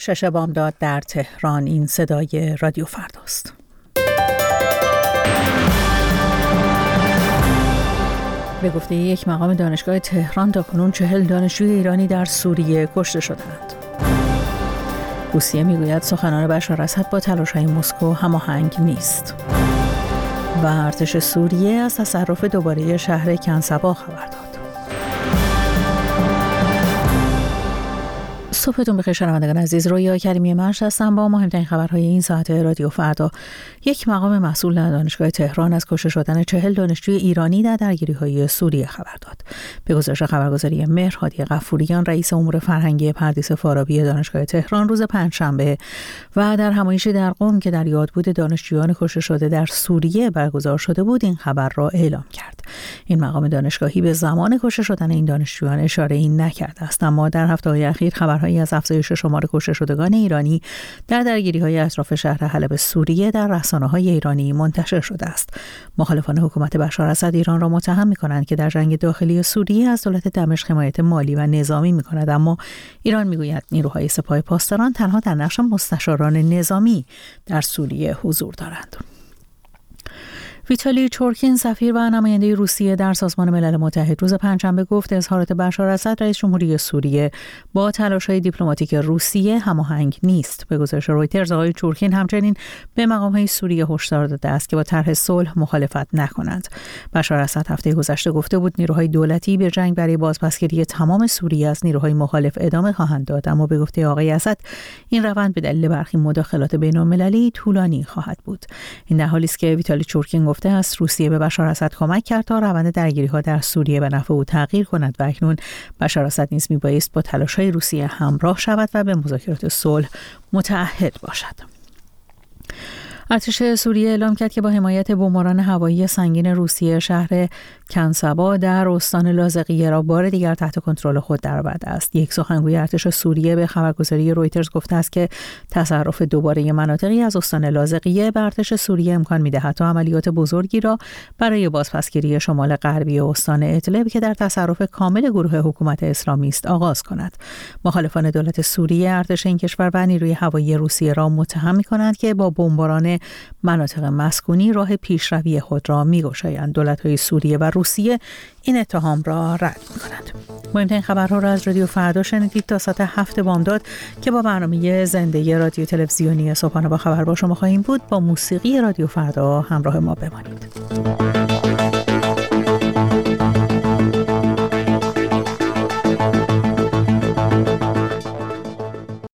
6 بامداد در تهران. این صدای رادیو فرداست. به گفته یک مقام دانشگاه تهران تاکنون 40 دانشجوی ایرانی در سوریه کشته شدند. روسیه میگوید سخنان بشار اسد با تلاش‌های مسکو هماهنگ نیست. و ارتش سوریه از تصرف دوباره شهر کنسبا خبر داد. صبحتون بخیر شنوندگان عزیز، رویا کریمی منش هستم با مهمترین خبرهای این ساعت رادیو فردا. یک مقام مسئول در دانشگاه تهران از کشته شدن 40 دانشجوی ایرانی در درگیری‌های سوریه خبر داد. به گزارش خبرگزاری مهر، هادی غفوریان رئیس امور فرهنگی پردیس فارابی دانشگاه تهران روز پنجشنبه و در همایشی در قم که در یادبود دانشجویان کشته شده در سوریه برگزار شده بود این خبر را اعلام کرد. این مقام دانشگاهی به زمان کشته شدن این دانشجویان اشاره‌ای نکرده است، اما در هفته‌های اخیر خبرهایی از افزایش شمار کشته شدگان ایرانی در درگیری‌های اطراف شهر حلب سوریه در رسانه‌های ایرانی منتشر شده است. مخالفان حکومت بشار اسد ایران را متهم می‌کنند که در جنگ داخلی سوریه از دولت دمشق حمایت مالی و نظامی می‌کند، اما ایران می‌گوید نیروهای سپاه پاسداران تنها در نقش مستشاران نظامی در سوریه حضور دارند. ویتالی چورکین سفیر و نماینده روسیه در سازمان ملل متحد روز پنجشنبه گفت اظهارات بشار اسد رئیس جمهوری سوریه با تلاش‌های دیپلماتیک روسیه هماهنگ نیست. به گزارش رویترز آقای چورکین همچنین به مقام‌های سوریه هشدار داده است که با طرح صلح مخالفت نکنند. بشار اسد هفته گذشته گفته بود نیروهای دولتی به جنگ برای بازپسگیری تمام سوریه از نیروهای مخالف ادامه خواهند داد، اما به گفته آقای اسد این روند به دلیل برخی مداخلات بین‌المللی طولانی خواهد بود. این در حالی است که ویتالی چورکین گفته است روسیه به بشار اسد کمک کرد تا روند درگیری‌ها در سوریه به نفع او تغییر کند و اکنون بشار اسد نیز میبایست با تلاش‌های روسیه همراه شود و به مذاکرات صلح متعهد باشد. ارتش سوریه اعلام کرد که با حمایت بمباران هوایی سنگین روسیه شهر کنسبا در استان لاذقیه را بار دیگر تحت کنترل خود درآورده است. یک سخنگوی ارتش سوریه به خبرگزاری رویترز گفته است که تصرف دوباره مناطقی از استان لاذقیه به ارتش سوریه امکان می‌دهد تا عملیات بزرگی را برای بازپسگیری شمال غربی استان ادلب که در تصرف کامل گروه حکومت اسلامی است آغاز کند. مخالفان دولت سوریه ارتش این کشور و نیروی هوایی روسیه را متهم می‌کنند که با بمباران مناطق مسکونی راه پیشروی خود را می‌گشایند. دولت‌های سوریه و روسیه این اتهام را رد می‌کنند. مهمترین خبرها را از رادیو فردا شنیدید. تا ساعت 7 بامداد که با برنامه زنده رادیو تلویزیونی صبحانه با خبر با شما خواهیم بود. با موسیقی رادیو فردا همراه ما بمانید.